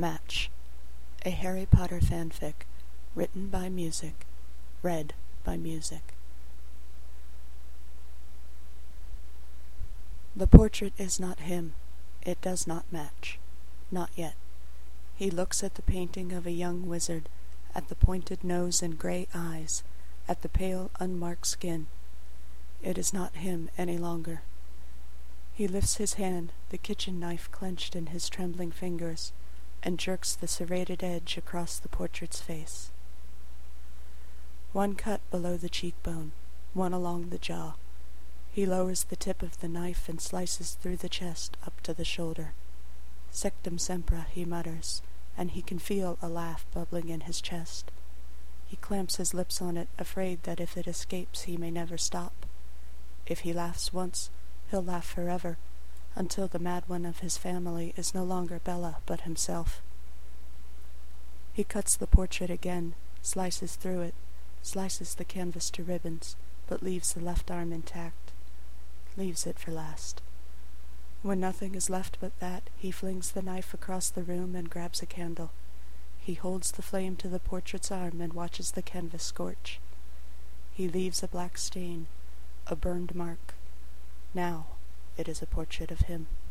Match, a Harry Potter fanfic, written by music, read by music. The portrait is not him. It does not match. Not yet. He looks at the painting of a young wizard, at the pointed nose and gray eyes, at the pale, unmarked skin. It is not him any longer. He lifts his hand, the kitchen knife clenched in his trembling fingers, and jerks the serrated edge across the portrait's face. One cut below the cheekbone, one along the jaw. He lowers the tip of the knife and slices through the chest up to the shoulder. Sectum sempra, he mutters, and he can feel a laugh bubbling in his chest. He clamps his lips on it, afraid that if it escapes he may never stop. If he laughs once, he'll laugh forever, until the mad one of his family is no longer Bella but himself. He cuts the portrait again, slices through it, slices the canvas to ribbons, but leaves the left arm intact. Leaves it for last. When nothing is left but that, he flings the knife across the room and grabs a candle. He holds the flame to the portrait's arm and watches the canvas scorch. He leaves a black stain, a burned mark. Now it is a portrait of him.